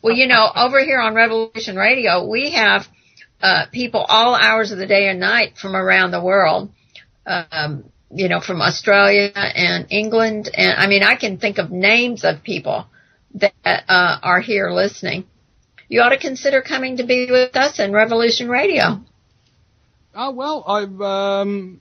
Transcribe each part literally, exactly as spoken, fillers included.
Well, you know, over here on Revolution Radio, we have uh, people all hours of the day and night from around the world, um, you know, from Australia and England. And, I mean, I can think of names of people that uh, are here listening. You ought to consider coming to be with us in Revolution Radio. Oh, well, I've um,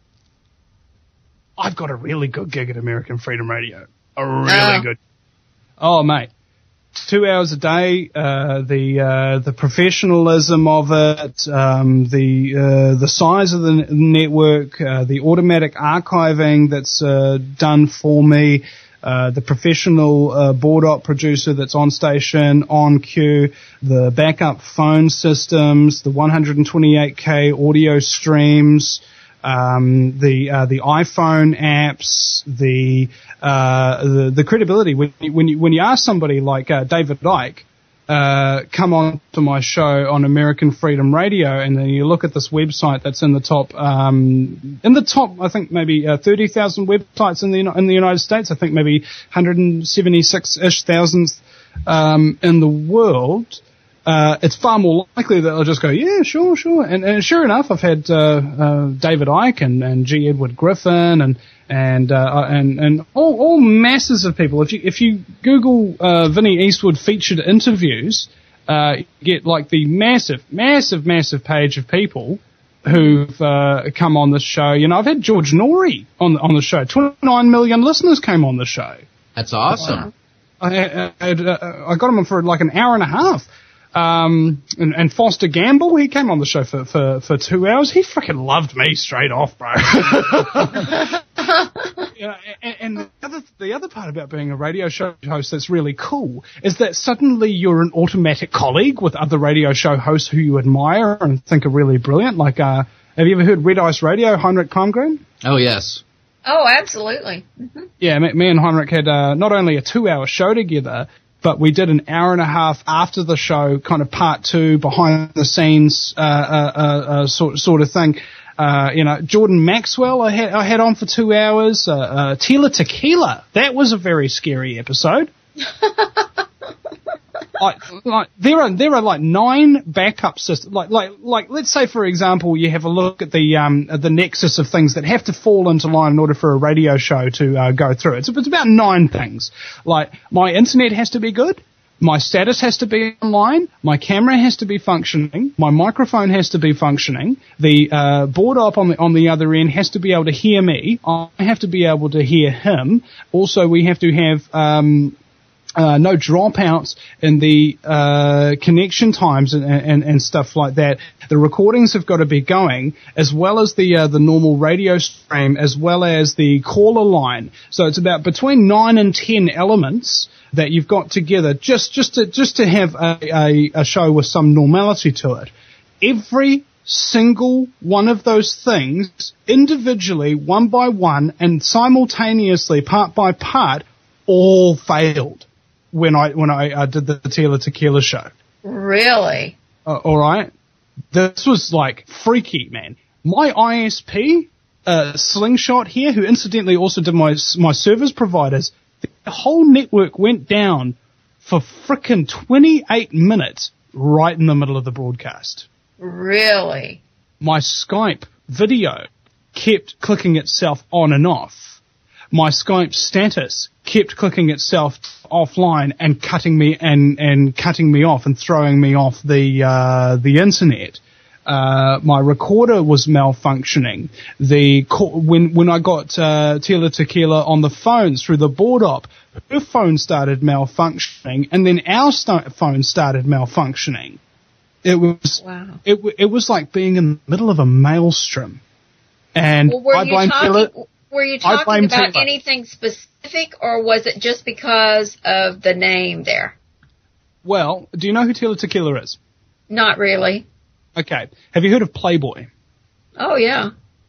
I've got a really good gig at American Freedom Radio. A really Oh. good. Oh, mate. Two hours a day, uh, the uh, the professionalism of it, um, the uh, the size of the n- network, uh, the automatic archiving that's uh, done for me, uh, the professional uh, board op producer that's on station, on cue, the backup phone systems, the one twenty-eight K audio streams, um, the uh, the iPhone apps, the uh, the, the credibility. When you, when you when you ask somebody like uh, David Icke, uh, come on to my show on American Freedom Radio, and then you look at this website that's in the top um, in the top, I think maybe uh, thirty thousand websites in the in the United States. I think maybe one hundred seventy-six ish thousand um, in the world. Uh, it's far more likely that I'll just go, yeah, sure, sure. And, and sure enough, I've had uh, uh, David Icke and, and G. Edward Griffin and and uh, and and all, all masses of people. If you if you Google uh, Vinnie Eastwood featured interviews, uh, you get like the massive, massive, massive page of people who've uh, come on the show. You know, I've had George Norrie on on the show. twenty-nine million listeners came on the show. That's awesome. I, I, I, I got him for like an hour and a half. Um, and, and Foster Gamble, he came on the show for, for, for two hours. He freaking loved me straight off, bro. You know, and and the, other, the other part about being a radio show host that's really cool is that suddenly you're an automatic colleague with other radio show hosts who you admire and think are really brilliant. Like, uh, have you ever heard Red Ice Radio, Heinrich Palmgren? Oh, yes. Oh, absolutely. Mm-hmm. Yeah, me, me and Heinrich had uh, not only a two-hour show together, but we did an hour and a half after the show, kind of part two, behind the scenes, uh, uh, uh, uh sort sort of thing. Uh, you know, Jordan Maxwell, I had I had on for two hours. Uh, uh, Tila Tequila, that was a very scary episode. like, like there are there are like nine backup systems. Like like like let's say for example, you have a look at the um at the nexus of things that have to fall into line in order for a radio show to uh, go through. It's it's about nine things. Like my internet has to be good. My status has to be online. My camera has to be functioning. My microphone has to be functioning. The uh, board op on the on the other end has to be able to hear me. I have to be able to hear him. Also, we have to have um, uh, no dropouts in the uh, connection times and, and and stuff like that. The recordings have got to be going, as well as the uh, the normal radio stream, as well as the caller line. So it's about between nine and ten elements that you've got together just, just to, just to have a, a, a show with some normality to it. Every single one of those things, individually, one by one, and simultaneously, part by part, all failed when I, when I uh, did the Tila Tequila show. Really? Uh, alright? This was like freaky, man. My I S P, uh, Slingshot here, who incidentally also did my, my service providers, the whole network went down for frickin' twenty-eight minutes right in the middle of the broadcast. Really? My Skype video kept clicking itself on and off. My Skype status kept clicking itself offline and cutting me and, and cutting me off and throwing me off the uh, the internet. Uh, my recorder was malfunctioning. The when when I got uh, Tila Tequila on the phone through the board op, her phone started malfunctioning, and then our st- phone started malfunctioning. It was wow. it it was like being in the middle of a maelstrom. And well, were I you blame talking, Tila. Were you I talking blame about Tila. anything specific, or was it just because of the name there? Well, do you know who Tila Tequila is? Not really. Okay. Have you heard of Playboy? Oh, yeah.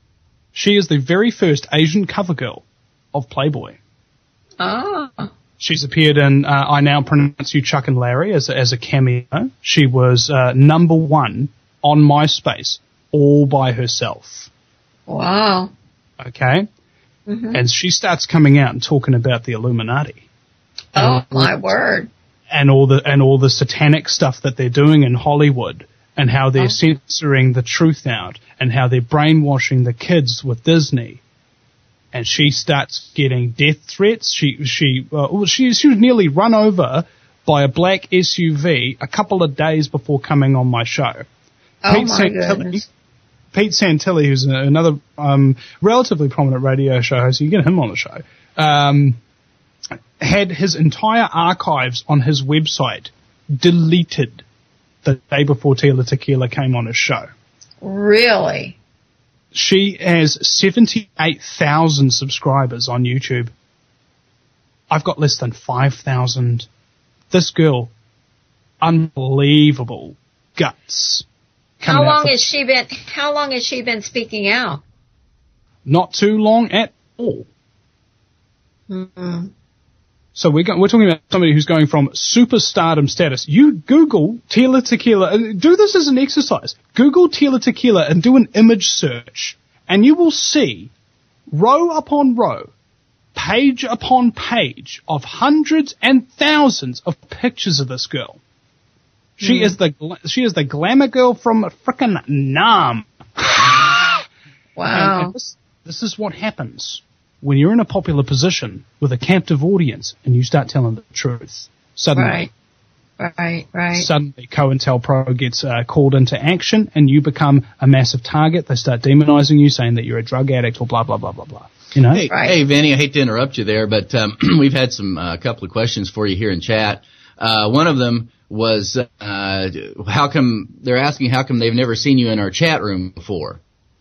She is the very first Asian cover girl of Playboy. Oh. She's appeared in uh, I Now Pronounce You Chuck and Larry as a, as a cameo. She was uh, number one on MySpace all by herself. Wow. Okay? Mm-hmm. And she starts coming out and talking about the Illuminati. Oh, And my word. and all the and all the satanic stuff that they're doing in Hollywood, and how they're oh. censoring the truth out, and how they're brainwashing the kids with Disney. And she starts getting death threats. She she uh, she she was nearly run over by a black S U V a couple of days before coming on my show. Oh Pete my Santilli, goodness. Pete Santilli, who's another um, relatively prominent radio show host, you get him on the show, um, had his entire archives on his website deleted the day before Tila Tequila came on his show. Really? She has seventy-eight thousand subscribers on YouTube. I've got less than five thousand. This girl, unbelievable guts. How long has she been, how long has she been speaking out? Not too long at all. Mm-hmm. So we're, go- we're talking about somebody who's going from superstardom status. You Google Tila Tequila, do this as an exercise. Google Tila Tequila and do an image search, and you will see row upon row, page upon page of hundreds and thousands of pictures of this girl. She mm. is the gla- she is the glamour girl from frickin' Nam. Wow. And, and this, this is what happens when you're in a popular position with a captive audience and you start telling the truth. Suddenly, right, right, right. Suddenly, COINTELPRO gets uh, called into action, and you become a massive target. They start demonizing you, saying that you're a drug addict or blah blah blah blah blah. You know? Hey, right. hey, Vinny, I hate to interrupt you there, but um, we've had some a uh, couple of questions for you here in chat. Uh, one of them was, uh, how come they're asking how come they've never seen you in our chat room before?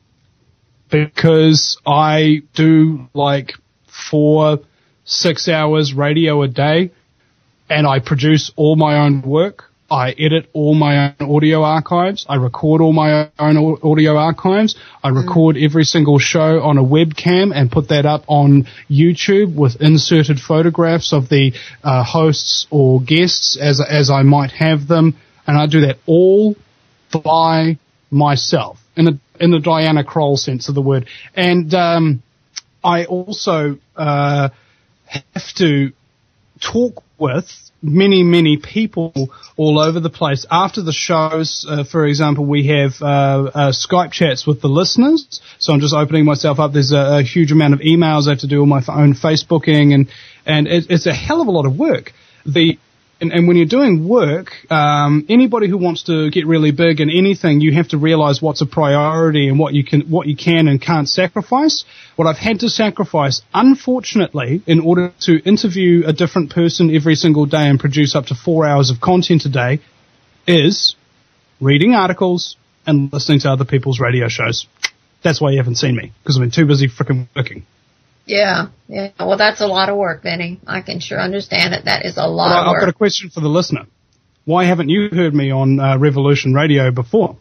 Because I do like four, six hours radio a day, and I produce all my own work. I edit all my own audio archives. I record all my own audio archives. I record every single show on a webcam and put that up on YouTube with inserted photographs of the uh, hosts or guests as as I might have them. And I do that all by myself in the in the Diana Kroll sense of the word. And um, I also uh, have to talk with many, many people all over the place. After the shows, uh, for example, we have uh, uh, Skype chats with the listeners. So I'm just opening myself up. There's a, a huge amount of emails I have to do on my own Facebooking, and and it, it's a hell of a lot of work. The and, and when you're doing work, um, anybody who wants to get really big in anything, you have to realize what's a priority and what you can what you can and can't sacrifice. What I've had to sacrifice, unfortunately, in order to interview a different person every single day and produce up to four hours of content a day, is reading articles and listening to other people's radio shows. That's why you haven't seen me, because I've been too busy frickin' working. Yeah, yeah. Well, that's a lot of work, Vinny. I can sure understand it. That is a lot But of work. I've got a question for the listener. Why haven't you heard me on uh, Revolution Radio before?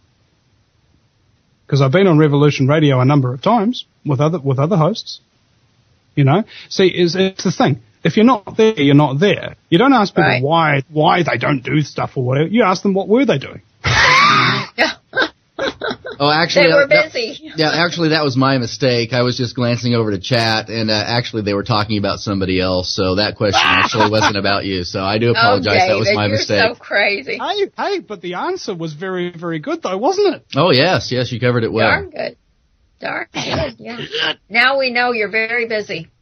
Because I've been on Revolution Radio a number of times with other with other hosts. You know, see, it's, it's the thing. If you're not there, you're not there. You don't ask people right. why why they don't do stuff or whatever. You ask them what were they doing. Yeah. Oh, actually, they were that, busy. That, yeah, actually, that was my mistake. I was just glancing over to chat, and uh, actually, they were talking about somebody else. So that question actually wasn't about you. So I do apologize. Oh, David, that was my you're mistake. So crazy. Hey, hey, but the answer was very, very good, though, wasn't it? Oh yes, yes, you covered it well. Darn good. Darn good. Yeah. Now we know you're very busy.